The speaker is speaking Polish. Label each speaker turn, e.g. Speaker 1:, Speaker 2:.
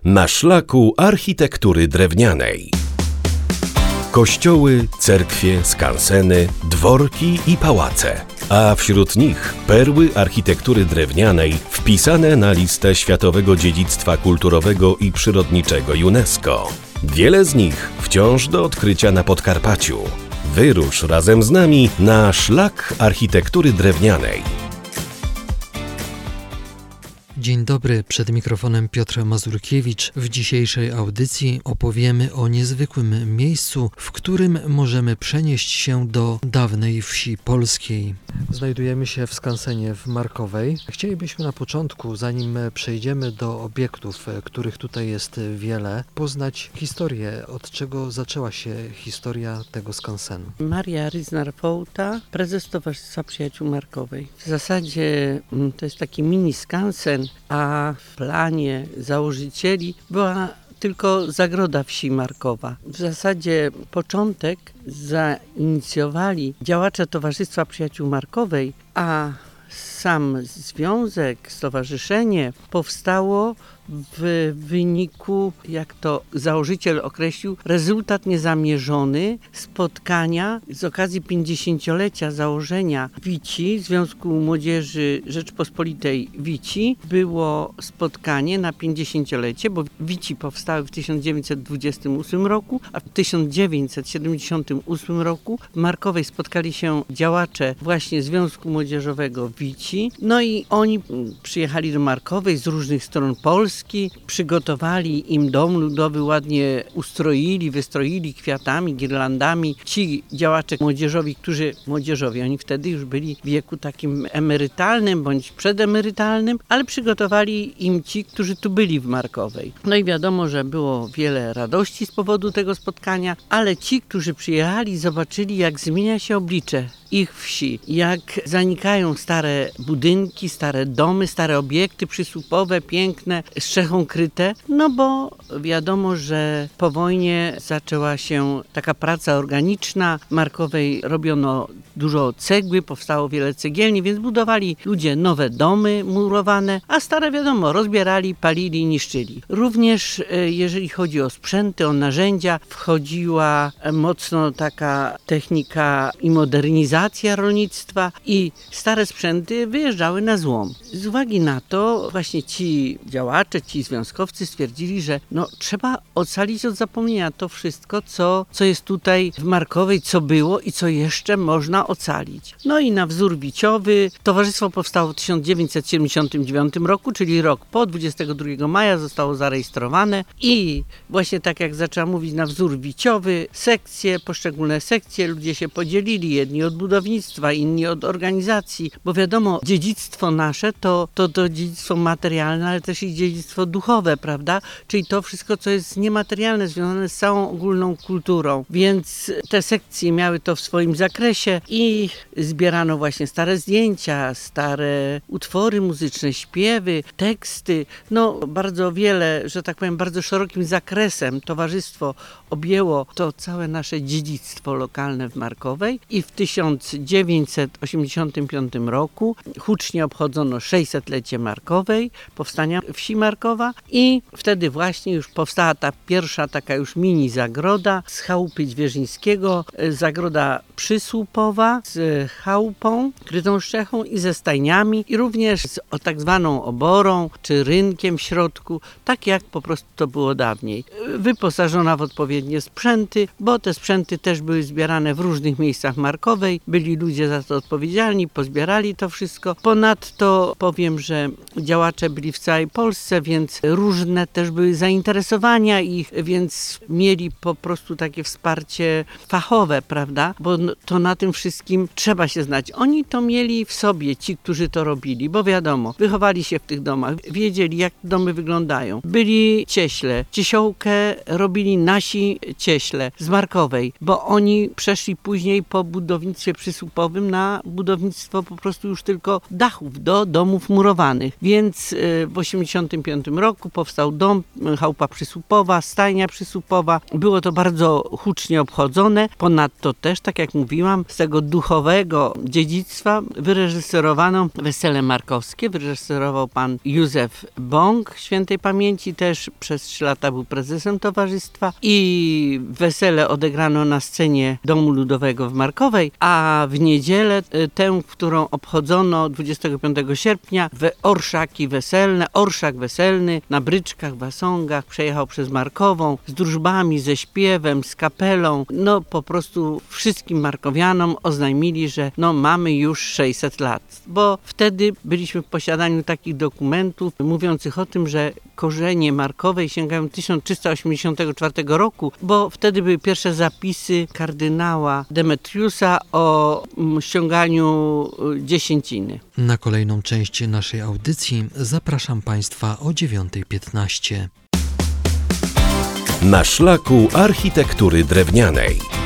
Speaker 1: na szlaku architektury drewnianej. Kościoły, cerkwie, skanseny, dworki i pałace, a wśród nich perły architektury drewnianej wpisane na listę Światowego Dziedzictwa Kulturowego i Przyrodniczego UNESCO. Wiele z nich wciąż do odkrycia na Podkarpaciu. Wyrusz razem z nami na szlak architektury drewnianej.
Speaker 2: Dzień dobry, przed mikrofonem Piotr Mazurkiewicz. W dzisiejszej audycji opowiemy o niezwykłym miejscu, w którym możemy przenieść się do dawnej wsi polskiej. Znajdujemy się w skansenie w Markowej. Chcielibyśmy na początku, zanim przejdziemy do obiektów, których tutaj jest wiele, poznać historię, od czego zaczęła się historia tego skansenu.
Speaker 3: Maria Ryznar-Fołta, prezes Towarzystwa Przyjaciół Markowej. W zasadzie to jest taki mini skansen, a w planie założycieli była tylko zagroda wsi Markowa. W zasadzie początek zainicjowali działacze Towarzystwa Przyjaciół Markowej, a sam związek, stowarzyszenie powstało w wyniku, jak to założyciel określił, rezultat niezamierzony spotkania z okazji 50-lecia założenia WICI, Związku Młodzieży Rzeczpospolitej WICI. Było spotkanie na 50-lecie, bo WICI powstały w 1928 roku, a w 1978 roku w Markowej spotkali się działacze właśnie Związku Młodzieżowego WICI. No i oni przyjechali do Markowej z różnych stron Polski, przygotowali im dom ludowy, ładnie ustroili, wystroili kwiatami, girlandami. Ci działacze młodzieżowi, oni wtedy już byli w wieku takim emerytalnym bądź przedemerytalnym, ale przygotowali im ci, którzy tu byli w Markowej. No i wiadomo, że było wiele radości z powodu tego spotkania, ale ci, którzy przyjechali, zobaczyli, jak zmienia się oblicze ich wsi, jak zanikają stare budynki, stare domy, stare obiekty przysłupowe, piękne, strzechą kryte, no bo wiadomo, że po wojnie zaczęła się taka praca organiczna. W Markowej robiono dużo cegły, powstało wiele cegielni, więc budowali ludzie nowe domy murowane, a stare wiadomo, rozbierali, palili, niszczyli. Również jeżeli chodzi o sprzęty, o narzędzia, wchodziła mocno taka technika i modernizacja rolnictwa i stare sprzęty wyjeżdżały na złom. Z uwagi na to właśnie ci działacze, ci związkowcy stwierdzili, że trzeba ocalić od zapomnienia to wszystko, co jest tutaj w Markowej, co było i co jeszcze można ocalić. No i na wzór wiciowy towarzystwo powstało w 1979 roku, czyli rok po 22 maja zostało zarejestrowane i właśnie tak jak zaczęłam mówić, na wzór wiciowy, poszczególne sekcje, ludzie się podzielili, jedni od budownictwa, inni od organizacji, bo wiadomo, dziedzictwo nasze to dziedzictwo materialne, ale też i dziedzictwo duchowe, prawda? Czyli to wszystko, co jest niematerialne, związane z całą ogólną kulturą. Więc te sekcje miały to w swoim zakresie i zbierano właśnie stare zdjęcia, stare utwory muzyczne, śpiewy, teksty. Bardzo wiele, że tak powiem, bardzo szerokim zakresem towarzystwo objęło to całe nasze dziedzictwo lokalne w Markowej i w 1985 roku hucznie obchodzono 600-lecie Markowej, powstania wsi Markowa i wtedy właśnie już powstała ta pierwsza taka już mini zagroda z chałupy Zwierzyńskiego, zagroda przysłupowa z chałupą, krytą strzechą i ze stajniami i również z tak zwaną oborą czy rynkiem w środku, tak jak po prostu to było dawniej. Wyposażona w odpowiednie sprzęty, bo te sprzęty też były zbierane w różnych miejscach Markowej, byli ludzie za to odpowiedzialni, pozbierali to wszystko. Ponadto powiem, że działacze byli w całej Polsce, więc różne też były zainteresowania ich, więc mieli po prostu takie wsparcie fachowe, prawda? Bo to na tym wszystkim trzeba się znać. Oni to mieli w sobie, ci, którzy to robili, bo wiadomo, wychowali się w tych domach, wiedzieli, jak domy wyglądają. Byli cieśle. Ciesiołkę robili nasi cieśle z Markowej, bo oni przeszli później po budownictwie przysłupowym na budownictwo po prostu już tylko dachów do domów murowanych. Więc w 1985 roku powstał dom, chałupa przysłupowa, stajnia przysłupowa. Było to bardzo hucznie obchodzone. Ponadto też, tak jak mówiłam, z tego duchowego dziedzictwa wyreżyserowano Wesele Markowskie. Wyreżyserował pan Józef Bąk, świętej pamięci, też przez 3 lata był prezesem towarzystwa, i wesele odegrano na scenie Domu Ludowego w Markowej, a w niedzielę tę, którą obchodzono 25 sierpnia, orszaki weselne, orszak weselny na bryczkach, basongach przejechał przez Markową z drużbami, ze śpiewem, z kapelą. No po prostu wszystkim markowianom oznajmili, że mamy już 600 lat, bo wtedy byliśmy w posiadaniu takich dokumentów mówiących o tym, że korzenie Markowej sięgają 1384 roku, bo wtedy były pierwsze zapisy kardynała Demetriusa o ściąganiu dziesięciny.
Speaker 2: Na kolejną część naszej audycji zapraszam Państwa o 9:15.
Speaker 1: Na szlaku architektury drewnianej.